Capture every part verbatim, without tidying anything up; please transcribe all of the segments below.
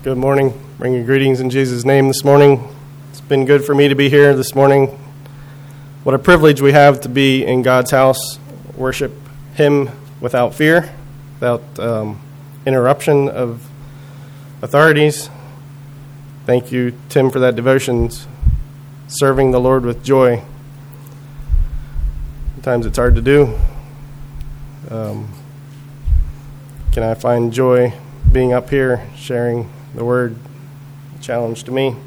Good morning. Bringing greetings in Jesus' name this morning. It's been good for me to be here this morning. What a privilege we have to be in God's house, worship Him without fear, without um, interruption of authorities. Thank you, Tim, for that devotion, serving the Lord with joy. Sometimes it's hard to do. Um, can I find joy being up here, sharing the word? Challenge to me.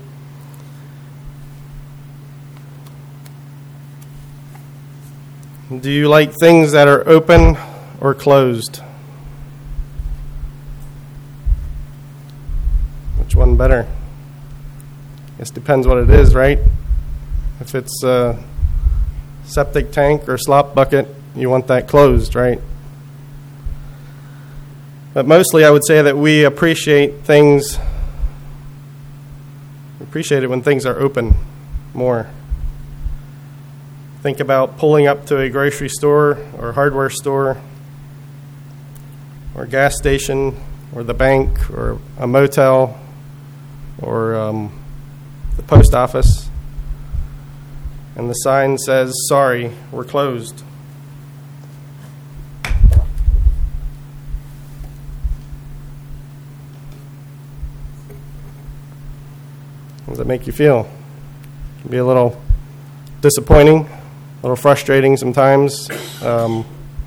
Do you like things that are open or closed? Which one better? I guess depends what it is, right? If it's a septic tank or slop bucket, you want that closed, right? But mostly I would say that we appreciate things, appreciate it when things are open more. Think about pulling up to a grocery store or hardware store or gas station or the bank or a motel or um, the post office, and the sign says, "Sorry, we're closed." How does that make you feel? It can be a little disappointing, a little frustrating sometimes, um,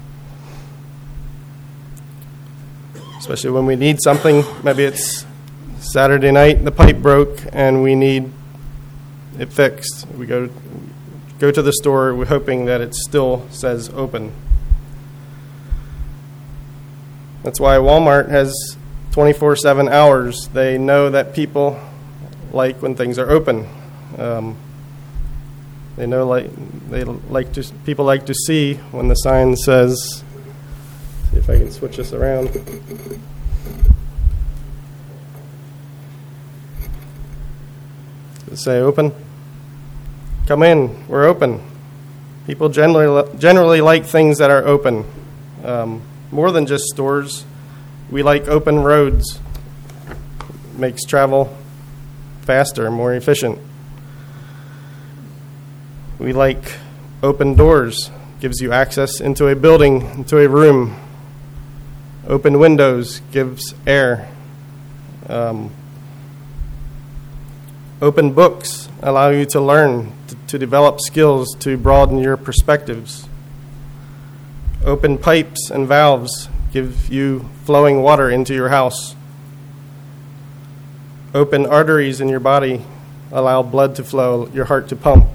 especially when we need something. Maybe it's Saturday night, the pipe broke, and we need it fixed. We go go to the store, we're hoping that it still says open. That's why Walmart has twenty-four seven hours. They know that people like when things are open. Um, they know like they like to people like to see when the sign says. See if I can switch this around. Does it say open? Come in. We're open. People generally generally like things that are open. Um, more than just stores. We like open roads. Makes travel faster, more efficient. We like open doors. Gives you access into a building, into a room. Open windows gives air. Um, open books allow you to learn, to, to develop skills, to broaden your perspectives. Open pipes and valves give you flowing water into your house. Open arteries in your body allow blood to flow, your heart to pump.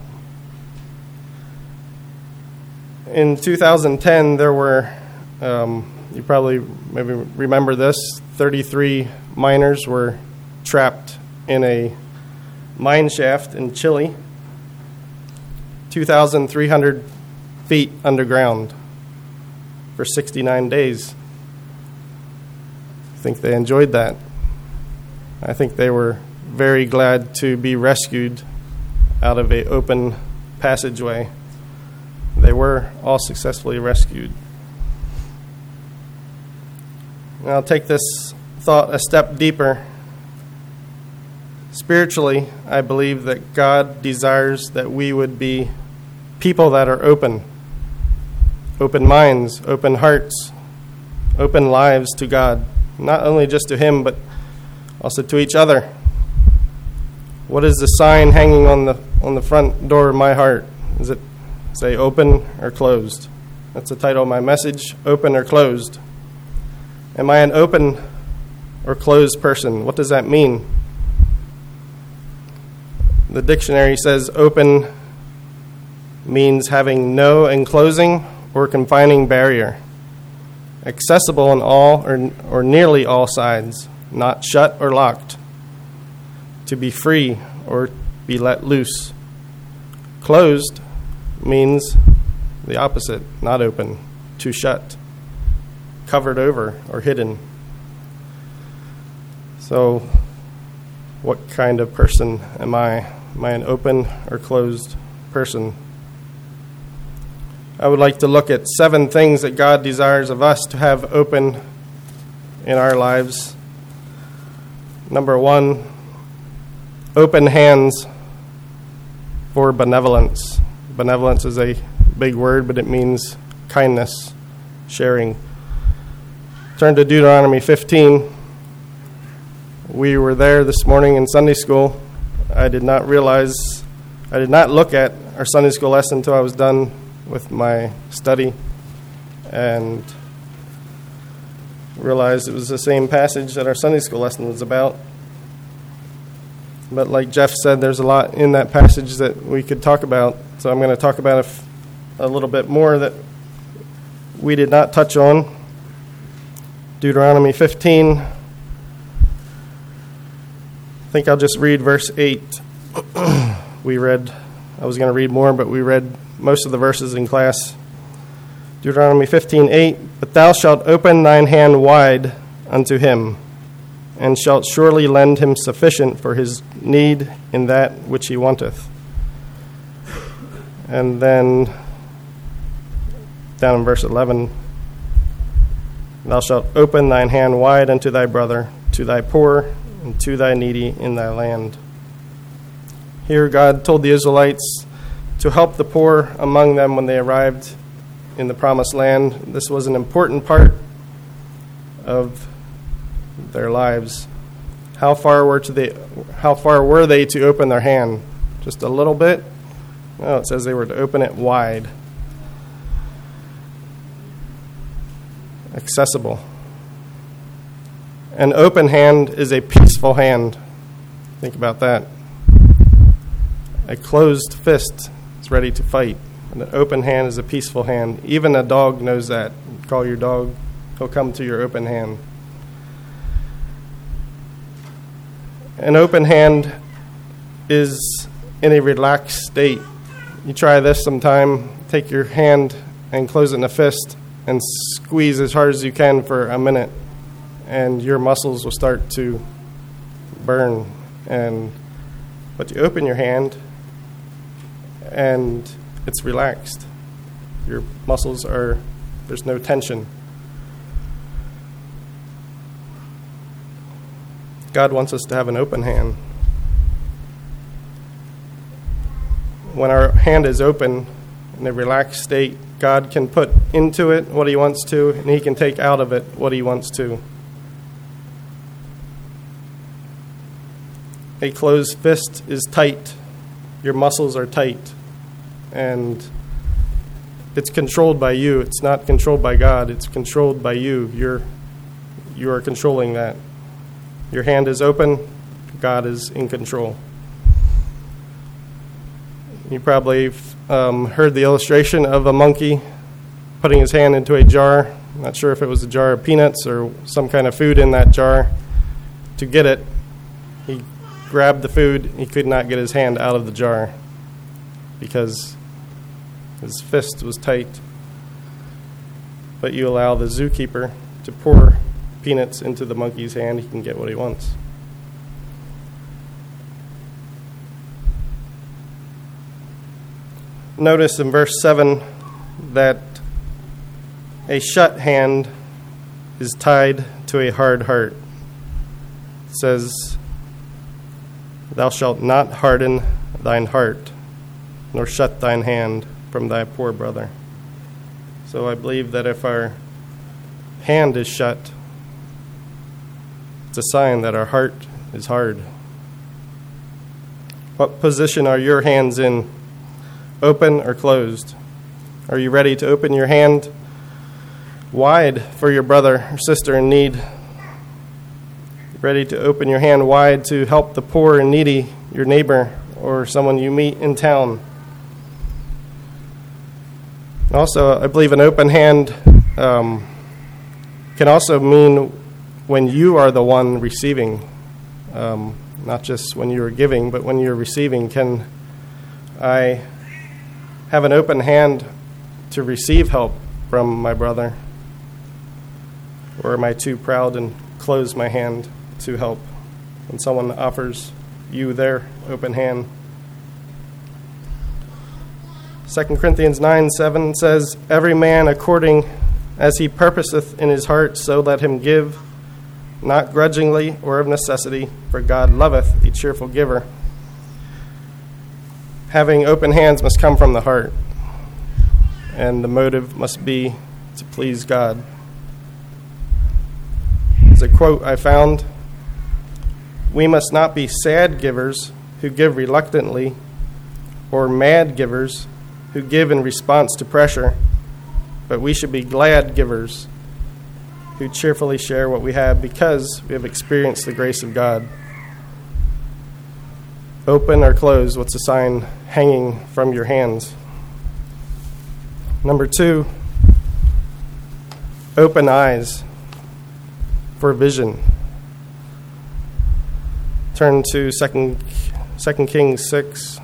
In two thousand ten, there were, um, you probably maybe remember this, thirty-three miners were trapped in a mine shaft in Chile, two thousand three hundred feet underground for sixty-nine days. I think they enjoyed that. I think they were very glad to be rescued out of an open passageway. They were all successfully rescued. And I'll take this thought a step deeper. Spiritually, I believe that God desires that we would be people that are open. Open minds, open hearts, open lives to God. Not only just to Him, but also to each other. What is the sign hanging on the on the front door of my heart? Does it say open or closed? That's the title of my message, open or closed. Am I an open or closed person? What does that mean? The dictionary says open means having no enclosing or confining barrier, accessible on all or, or nearly all sides, not shut or locked, to be free or be let loose. Closed means the opposite, not open, to shut, covered over or hidden. So, what kind of person am I? Am I an open or closed person? I would like to look at seven things that God desires of us to have open in our lives. Number one, open hands for benevolence. Benevolence is a big word, but it means kindness, sharing. Turn to Deuteronomy fifteen. We were there this morning in Sunday school. I did not realize, I did not look at our Sunday school lesson until I was done with my study and realized it was the same passage that our Sunday school lesson was about. But like Jeff said, there's a lot in that passage that we could talk about. So I'm going to talk about a, f- a little bit more that we did not touch on. Deuteronomy fifteen. I think I'll just read verse eight. We read, I was going to read more, but we read most of the verses in class. Deuteronomy fifteen eight. But thou shalt open thine hand wide unto him, and shalt surely lend him sufficient for his need in that which he wanteth. And then down in verse eleven, thou shalt open thine hand wide unto thy brother, to thy poor, and to thy needy in thy land. Here God told the Israelites to help the poor among them when they arrived in the promised land. This was an important part of their lives. How far were to they how far were they to open their hand? Just a little bit? No, it says they were to open it wide. Accessible. An open hand is a peaceful hand. Think about that. A closed fist is ready to fight. An open hand is a peaceful hand. Even a dog knows that. You call your dog, he'll come to your open hand. An open hand is in a relaxed state. You try this sometime. Take your hand and close it in a fist and squeeze as hard as you can for a minute, and your muscles will start to burn. And but you open your hand, and it's relaxed. Your muscles are, there's no tension. God wants us to have an open hand. When our hand is open in a relaxed state, God can put into it what he wants to, and he can take out of it what he wants to. A closed fist is tight. Your muscles are tight. And it's controlled by you. It's not controlled by God. It's controlled by you. You're, you are controlling that. Your hand is open. God is in control. You probably um, heard the illustration of a monkey putting his hand into a jar. I'm not sure if it was a jar of peanuts or some kind of food in that jar. To get it, he grabbed the food. He could not get his hand out of the jar because his fist was tight. But you allow the zookeeper to pour peanuts into the monkey's hand, he can get what he wants. Notice in verse seven that a shut hand is tied to a hard heart. It says, thou shalt not harden thine heart, nor shut thine hand from thy poor brother. So I believe that if our hand is shut, it's a sign that our heart is hard. What position are your hands in? Open or closed? Are you ready to open your hand wide for your brother or sister in need? Ready to open your hand wide to help the poor and needy, your neighbor or someone you meet in town? Also, I believe an open hand um, can also mean when you are the one receiving, um, not just when you are giving, but when you're receiving. Can I have an open hand to receive help from my brother? Or am I too proud and close my hand to help when someone offers you their open hand? Second Corinthians nine seven says, every man according as he purposeth in his heart, so let him give, not grudgingly or of necessity, for God loveth a cheerful giver. Having open hands must come from the heart, and the motive must be to please God. As a quote I found, "We must not be sad givers who give reluctantly, or mad givers who give in response to pressure, but we should be glad givers who cheerfully share what we have because we have experienced the grace of God." Open or closed, what's the sign hanging from your hands? Number two, open eyes for vision. Turn to Second Kings six.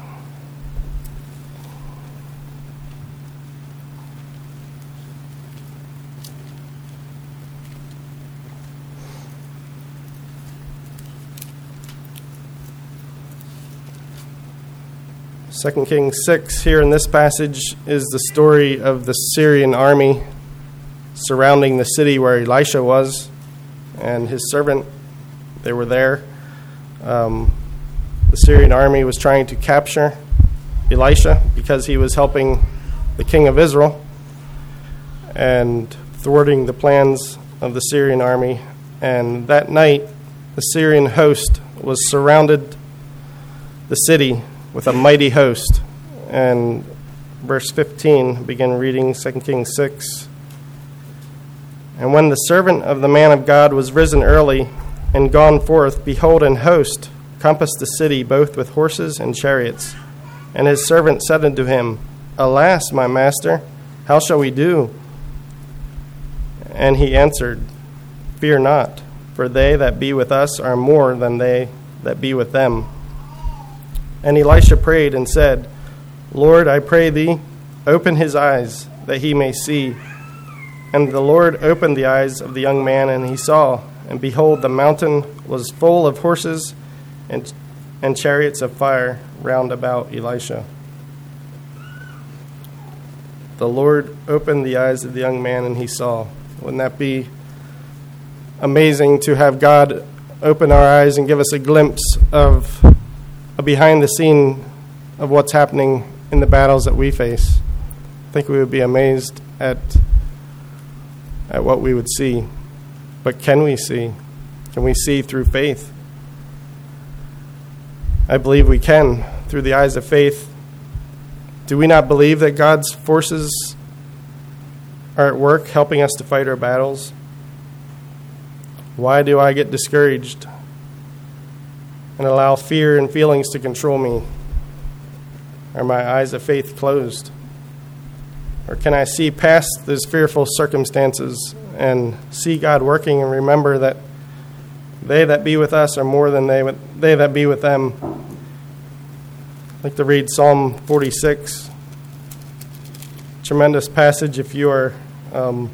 Second Kings six, here in this passage, is the story of the Syrian army surrounding the city where Elisha was and his servant. They were there. Um, the Syrian army was trying to capture Elisha because he was helping the king of Israel and thwarting the plans of the Syrian army. And that night, the Syrian host was surrounded the city with a mighty host. And verse fifteen, begin reading Second Kings six. "And when the servant of the man of God was risen early and gone forth, behold, an host compassed the city both with horses and chariots. And his servant said unto him, Alas, my master, how shall we do? And he answered, Fear not, for they that be with us are more than they that be with them. And Elisha prayed and said, Lord, I pray thee, open his eyes, that he may see. And the Lord opened the eyes of the young man, and he saw. And behold, the mountain was full of horses and, and chariots of fire round about Elisha. The Lord opened the eyes of the young man, and he saw. Wouldn't that be amazing to have God open our eyes and give us a glimpse of a behind the scene of what's happening in the battles that we face? I think we would be amazed at at what we would see. But can we see? Can we see through faith? I believe we can, through the eyes of faith. Do we not believe that God's forces are at work helping us to fight our battles? Why do I get discouraged and allow fear and feelings to control me? Are my eyes of faith closed? Or can I see past those fearful circumstances and see God working and remember that they that be with us are more than they, they that be with them? I'd like to read Psalm forty-six. Tremendous passage if you are um,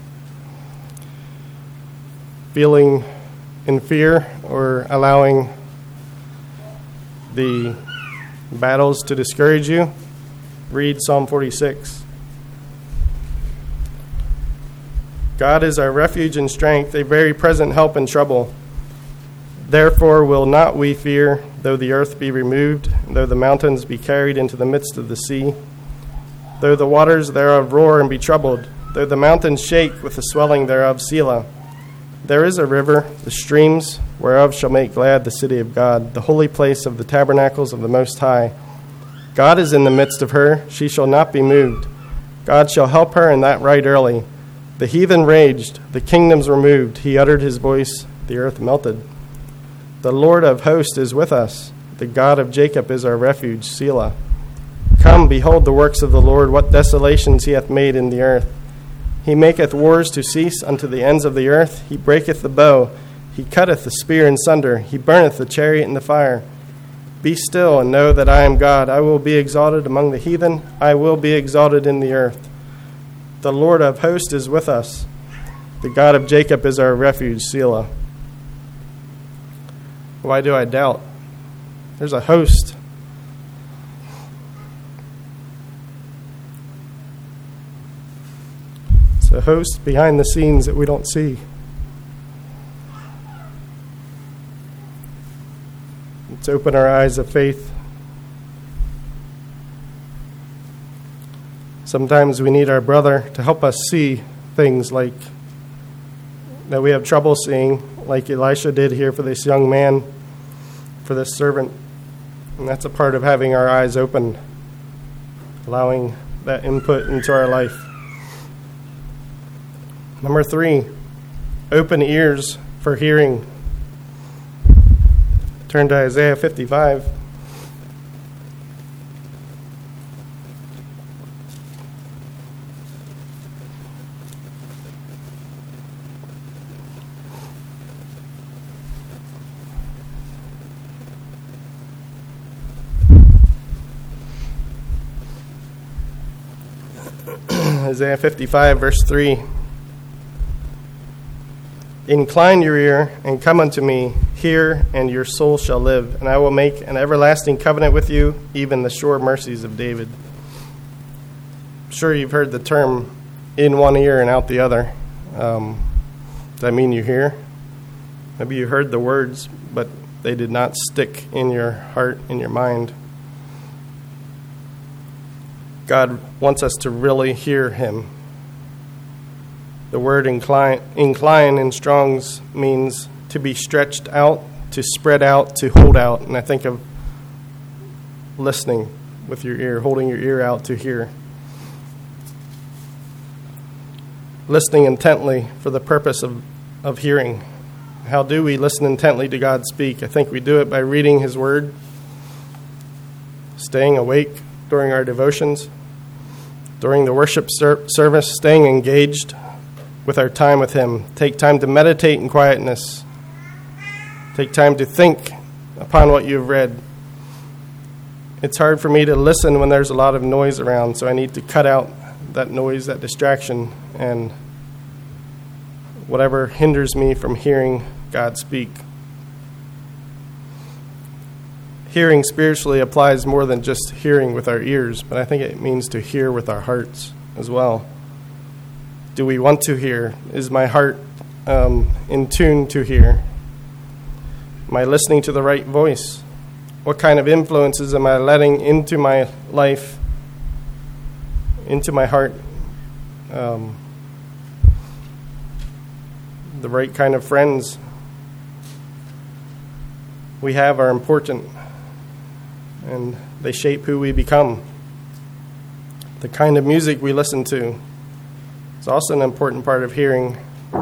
feeling in fear or allowing the battles to discourage you. Read Psalm forty-six. God is our refuge and strength, a very present help in trouble. Therefore will not we fear, though the earth be removed, though the mountains be carried into the midst of the sea, though the waters thereof roar and be troubled, though the mountains shake with the swelling thereof, Selah. There is a river, the streams whereof shall make glad the city of God, the holy place of the tabernacles of the Most High. God is in the midst of her, she shall not be moved. God shall help her in that right early. The heathen raged, the kingdoms were moved. He uttered his voice, the earth melted. The Lord of hosts is with us. The God of Jacob is our refuge, Selah. Come, behold the works of the Lord, what desolations he hath made in the earth. He maketh wars to cease unto the ends of the earth. He breaketh the bow. He cutteth the spear in sunder. He burneth the chariot in the fire. Be still and know that I am God. I will be exalted among the heathen. I will be exalted in the earth. The Lord of hosts is with us. The God of Jacob is our refuge, Selah. Why do I doubt? There's a host. It's a host behind the scenes that we don't see. Let's open our eyes of faith. Sometimes we need our brother to help us see things like that we have trouble seeing, like Elisha did here for this young man, for this servant. And that's a part of having our eyes open, allowing that input into our life. Number three, open ears for hearing. Turn to Isaiah fifty-five. Isaiah fifty-five, verse three. Incline your ear and come unto me, hear, and your soul shall live, and I will make an everlasting covenant with you, even the sure mercies of David. I'm sure you've heard the term in one ear and out the other. Um, does that mean you hear? Maybe you heard the words, but they did not stick in your heart, in your mind. God wants us to really hear him. The word incline, incline in Strong's means to be stretched out, to spread out, to hold out. And I think of listening with your ear, holding your ear out to hear. Listening intently for the purpose of, of hearing. How do we listen intently to God speak? I think we do it by reading his word, staying awake during our devotions, during the worship ser- service, staying engaged with our time with him. Take time to meditate in quietness. Take time to think upon what you've read. It's hard for me to listen when there's a lot of noise around, so I need to cut out that noise, that distraction, and whatever hinders me from hearing God speak. Hearing spiritually applies more than just hearing with our ears, but I think it means to hear with our hearts as well. Do we want to hear? Is my heart um, in tune to hear? Am I listening to the right voice? What kind of influences am I letting into my life, into my heart? Um, the right kind of friends we have are important, and they shape who we become. The kind of music we listen to is also an important part of hearing.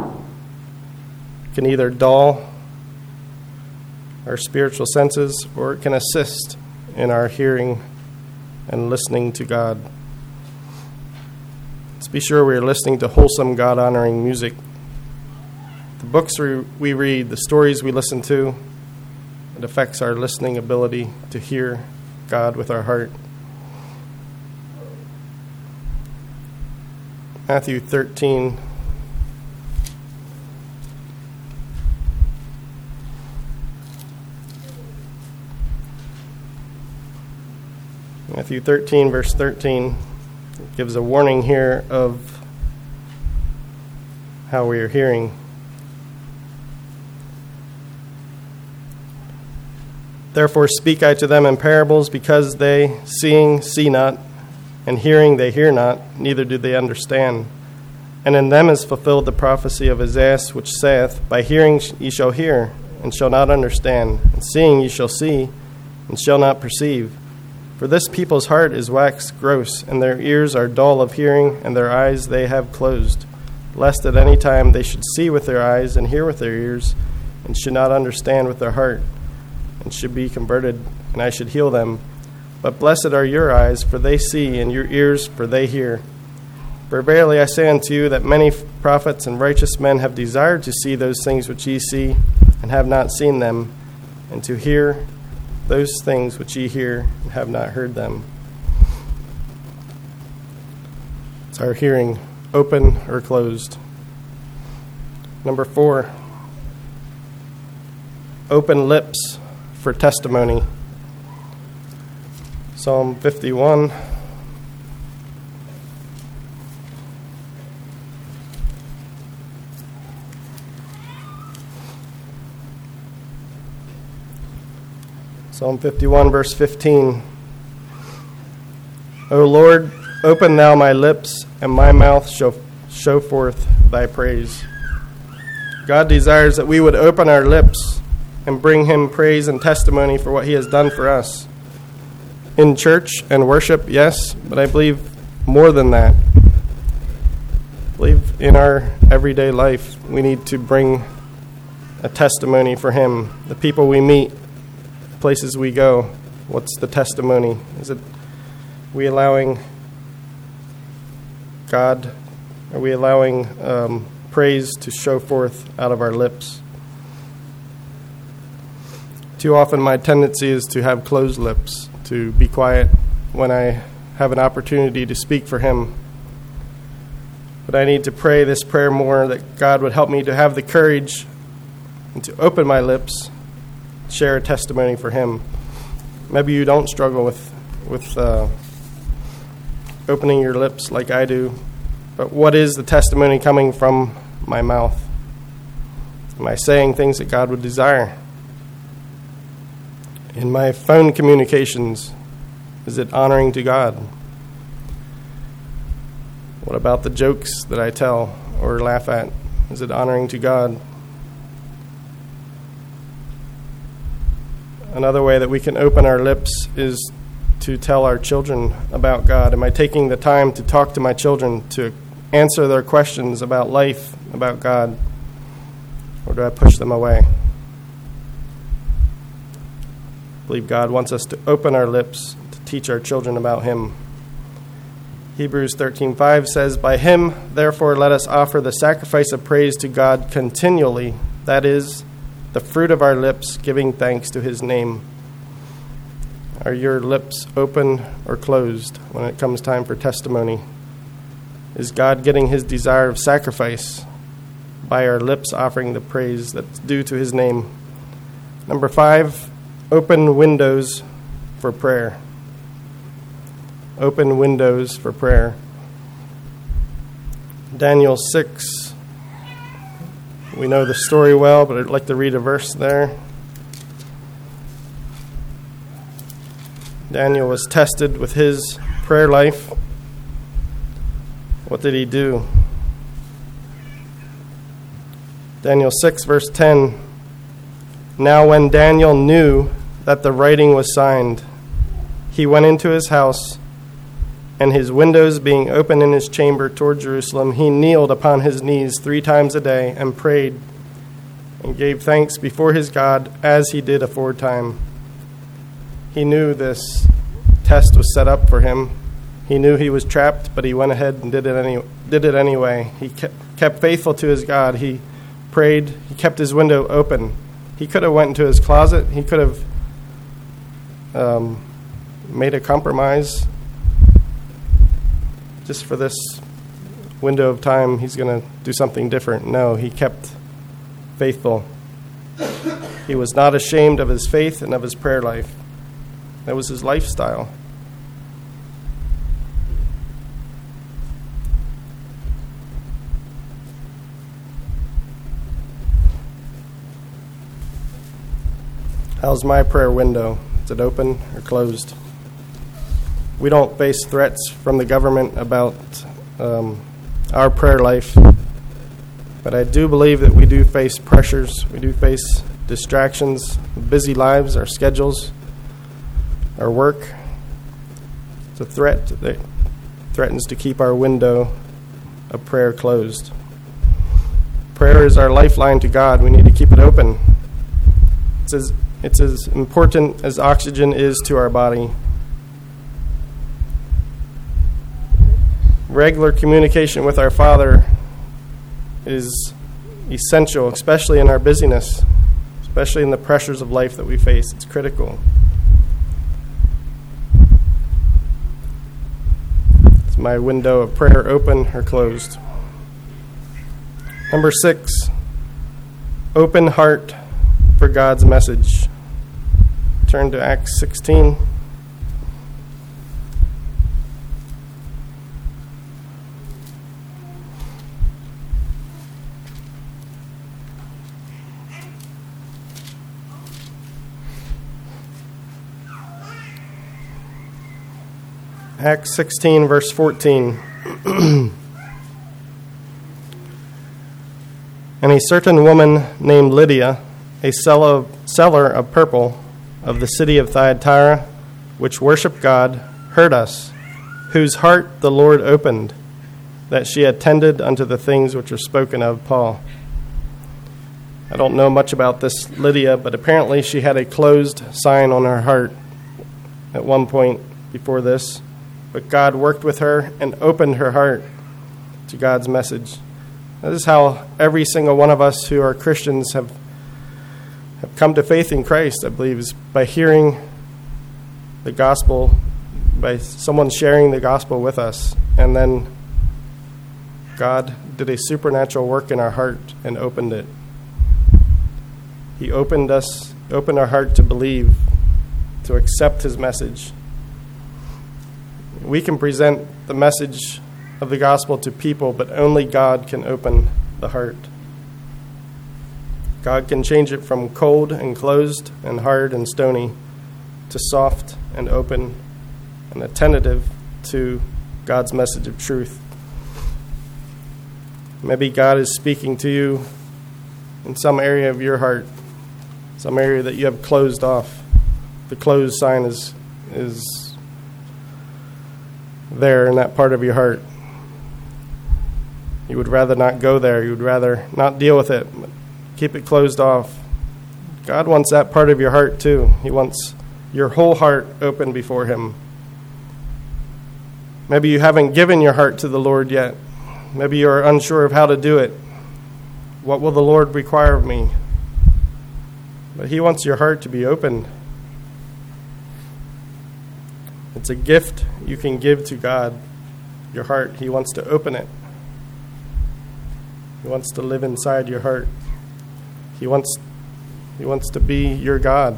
It can either dull our spiritual senses, or it can assist in our hearing and listening to God. Let's be sure we're listening to wholesome, God-honoring music. The books we read, the stories we listen to, it affects our listening ability to hear God with our heart. Matthew thirteen. Matthew thirteen, verse thirteen, gives a warning here of how we are hearing. Therefore speak I to them in parables, because they, seeing, see not, and hearing they hear not, neither do they understand. And in them is fulfilled the prophecy of Isaiah, which saith, By hearing ye shall hear, and shall not understand, and seeing ye shall see, and shall not perceive. For this people's heart is waxed gross, and their ears are dull of hearing, and their eyes they have closed, lest at any time they should see with their eyes, and hear with their ears, and should not understand with their heart, and should be converted, and I should heal them. But blessed are your eyes, for they see, and your ears, for they hear. For verily I say unto you, that many prophets and righteous men have desired to see those things which ye see, and have not seen them, and to hear those things which ye hear, and have not heard them. Is our hearing open or closed? Number four, open lips for testimony. Psalm fifty-one. Psalm fifty-one, verse fifteen. O Lord, open thou my lips, and my mouth shall show forth thy praise. God desires that we would open our lips and bring him praise and testimony for what he has done for us. In church and worship, yes, but I believe more than that. I believe in our everyday life, we need to bring a testimony for him. The people we meet, places we go, what's the testimony? Is it we allowing God, are we allowing um, praise to show forth out of our lips? Too often my tendency is to have closed lips, to be quiet when I have an opportunity to speak for him. But I need to pray this prayer more, that God would help me to have the courage and to open my lips, share a testimony for him. Maybe you don't struggle with with uh, opening your lips like I do, but what is the testimony coming from my mouth? Am I saying things that God would desire? In my phone communications, is it honoring to God? What about the jokes that I tell or laugh at? Is it honoring to God? Another way that we can open our lips is to tell our children about God. Am I taking the time to talk to my children, to answer their questions about life, about God? Or do I push them away? I believe God wants us to open our lips to teach our children about him. Hebrews thirteen five says, "By him, therefore, let us offer the sacrifice of praise to God continually, that is, the fruit of our lips, giving thanks to his name." Are your lips open or closed when it comes time for testimony? Is God getting his desire of sacrifice by our lips offering the praise that's due to his name? Number five, open windows for prayer. Open windows for prayer. Daniel six. We know the story well, but I'd like to read a verse there. Daniel was tested with his prayer life. What did he do? Daniel six, verse ten. Now when Daniel knew that the writing was signed, he went into his house, and his windows being open in his chamber toward Jerusalem, he kneeled upon his knees three times a day and prayed and gave thanks before his God as he did aforetime. He knew this test was set up for him. He knew he was trapped, but he went ahead and did it any did it anyway. He kept, kept faithful to his God. He prayed. He kept his window open. He could have went into his closet. He could have um, made a compromise. Just for this window of time, he's going to do something different. No, he kept faithful. He was not ashamed of his faith and of his prayer life. That was his lifestyle. How's my prayer window? Is it open or closed? We don't face threats from the government about um, our prayer life, but I do believe that we do face pressures. We do face distractions, busy lives, our schedules, our work. It's a threat that threatens to keep our window of prayer closed. Prayer is our lifeline to God. We need to keep it open. It's as, it's as important as oxygen is to our body. Regular communication with our Father is essential, especially in our busyness, especially in the pressures of life that we face. It's critical. Is my window of prayer open or closed? Number six, open heart for God's message. Turn to Acts sixteen. Acts sixteen, verse fourteen. And a certain woman named Lydia, a seller seller of purple of the city of Thyatira, which worshipped God, heard us, whose heart the Lord opened, that she attended unto the things which are spoken of Paul. I don't know much about this Lydia, but apparently she had a closed sign on her heart at one point before this. But God worked with her and opened her heart to God's message. This is how every single one of us who are Christians have, have come to faith in Christ, I believe, is by hearing the gospel, by someone sharing the gospel with us. And then God did a supernatural work in our heart and opened it. He opened us, opened our heart to believe, to accept his message. We can present the message of the gospel to people, but only God can open the heart. God can change it from cold and closed and hard and stony to soft and open and attentive to God's message of truth. Maybe God is speaking to you in some area of your heart, some area that you have closed off. The closed sign is is there in that part of your heart. You would rather not go there. You would rather not deal with it. Keep it closed off. God wants that part of your heart too. He wants your whole heart open before him. Maybe you haven't given your heart to the Lord yet. Maybe you're unsure of how to do it. What will the Lord require of me? But he wants your heart to be open. It's a gift you can give to God, your heart. He wants to open it. He wants to live inside your heart. He wants, he wants to be your God.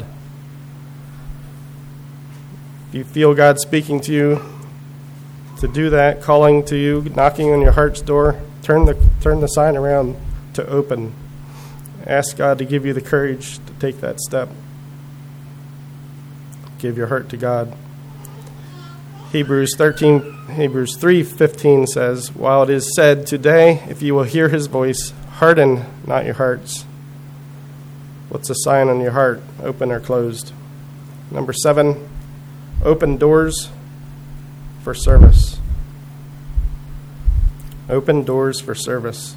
If you feel God speaking to you to do that, calling to you, knocking on your heart's door, turn the turn the sign around to open. Ask God to give you the courage to take that step. Give your heart to God. Hebrews thirteen, Hebrews three fifteen says, while it is said, today, if you will hear his voice, harden not your hearts. What's a sign on your heart, open or closed? Number seven, open doors for service. Open doors for service.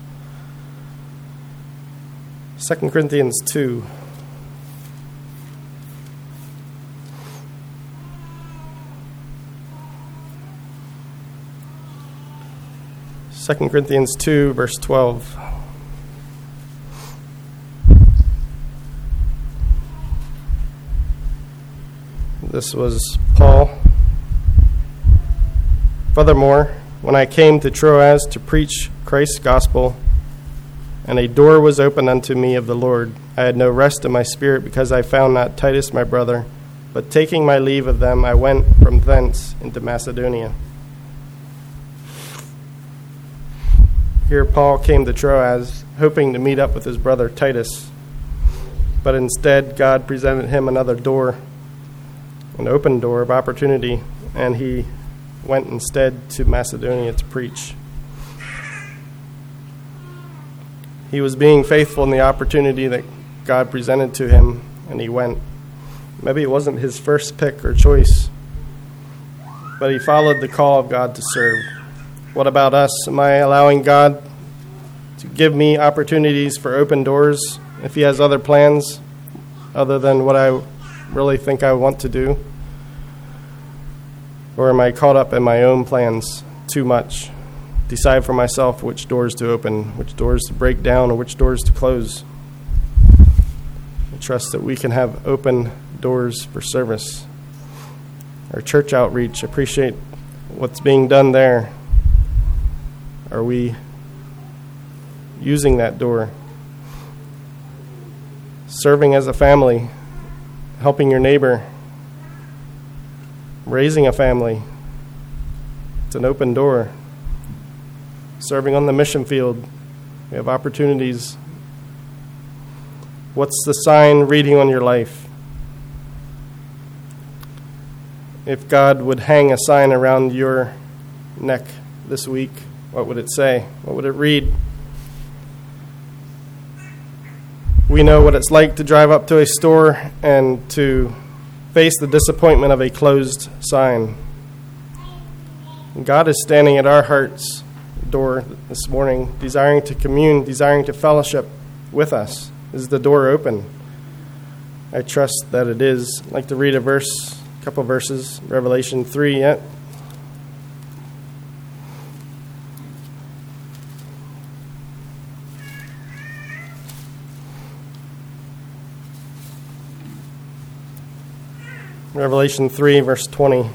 Second Corinthians two. Second Corinthians two, verse twelve. This was Paul. Furthermore, when I came to Troas to preach Christ's gospel, and a door was opened unto me of the Lord, I had no rest in my spirit, because I found not Titus my brother. But taking my leave of them, I went from thence into Macedonia. Here Paul came to Troas, hoping to meet up with his brother Titus. But instead, God presented him another door, an open door of opportunity, and he went instead to Macedonia to preach. He was being faithful in the opportunity that God presented to him, and he went. Maybe it wasn't his first pick or choice, but he followed the call of God to serve. What about us? Am I allowing God to give me opportunities for open doors if he has other plans other than what I really think I want to do? Or am I caught up in my own plans too much? Decide for myself which doors to open, which doors to break down, or which doors to close. I trust that we can have open doors for service. Our church outreach, appreciate what's being done there. Are we using that door? Serving as a family, helping your neighbor, raising a family. It's an open door. Serving on the mission field. We have opportunities. What's the sign reading on your life? if God would hang a sign around your neck this week, what would it say? What would it read? We know what it's like to drive up to a store and to face the disappointment of a closed sign. God is standing at our heart's door this morning, desiring to commune, desiring to fellowship with us. Is the door open? I trust that it is. I'd like to read a verse, a couple verses, Revelation three. Yet. Revelation three, verse twenty.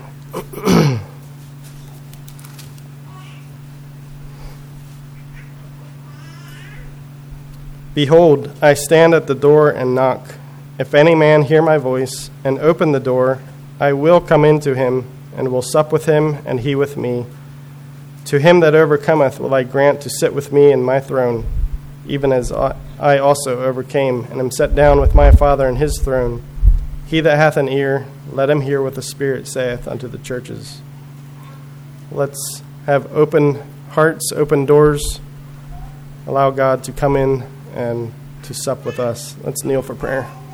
Behold, I stand at the door and knock. If any man hear my voice and open the door, I will come into him and will sup with him and he with me. To him that overcometh will I grant to sit with me in my throne, even as I also overcame and am set down with my Father in his throne. He that hath an ear, let him hear what the Spirit saith unto the churches. Let's have open hearts, open doors. Allow God to come in and to sup with us. Let's kneel for prayer.